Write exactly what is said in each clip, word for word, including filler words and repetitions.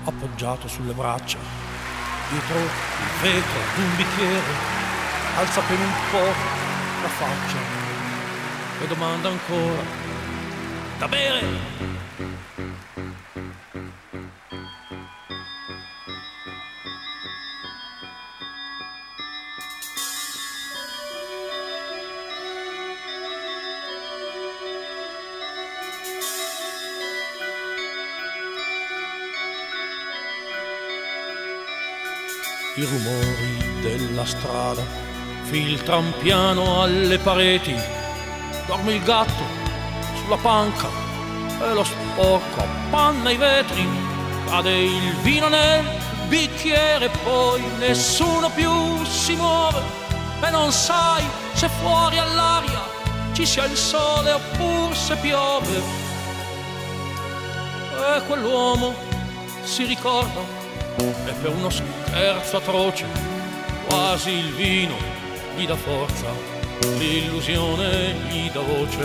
appoggiato sulle braccia, dietro il vetro d'un bicchiere, alza per un po' la faccia e domanda ancora: da bere? I rumori della strada filtran piano alle pareti. Dorme il gatto sulla panca e lo sporco appanna i vetri. Cade il vino nel bicchiere, poi nessuno più si muove e non sai se fuori all'aria ci sia il sole oppure se piove. E quell'uomo si ricorda e per uno scherzo atroce quasi il vino gli dà forza, l'illusione gli dà voce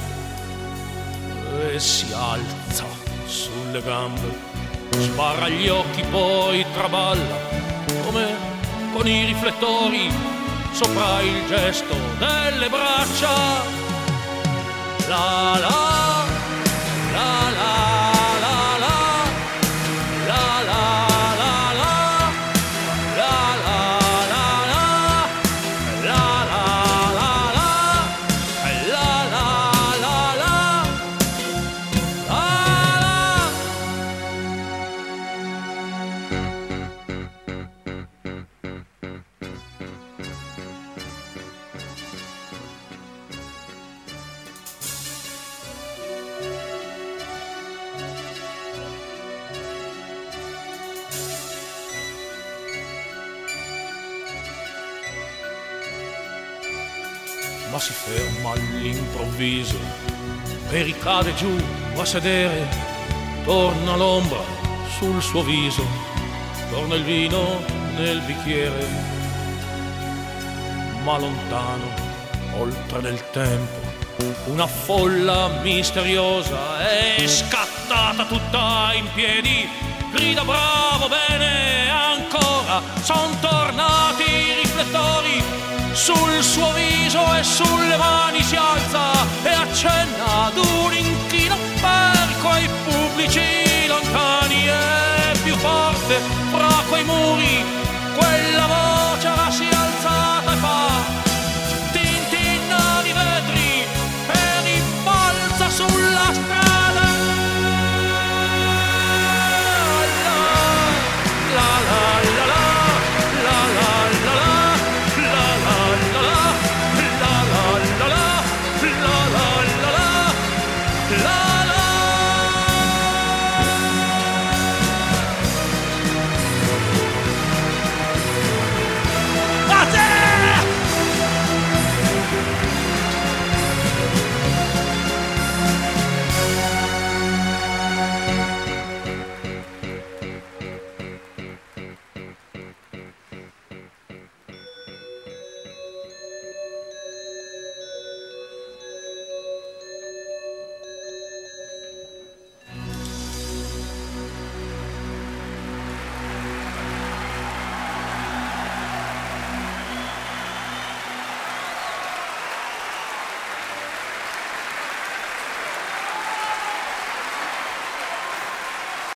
e si alza sulle gambe, sbarra gli occhi, poi traballa come con i riflettori sopra il gesto delle braccia. La la la la ma si ferma all'improvviso e ricade giù a sedere. Torna l'ombra sul suo viso, torna il vino nel bicchiere, ma lontano, oltre nel tempo, una folla misteriosa è scattata tutta in piedi, grida bravo, bene, ancora, son tornati i riflettori sul suo viso e sulle mani si alza e accenna ad un inchino per quei pubblici lontani e più forte fra quei muri quella voce ora si è alzata e fa tintinna di vetri e rimbalza sulla strada. La la la la love.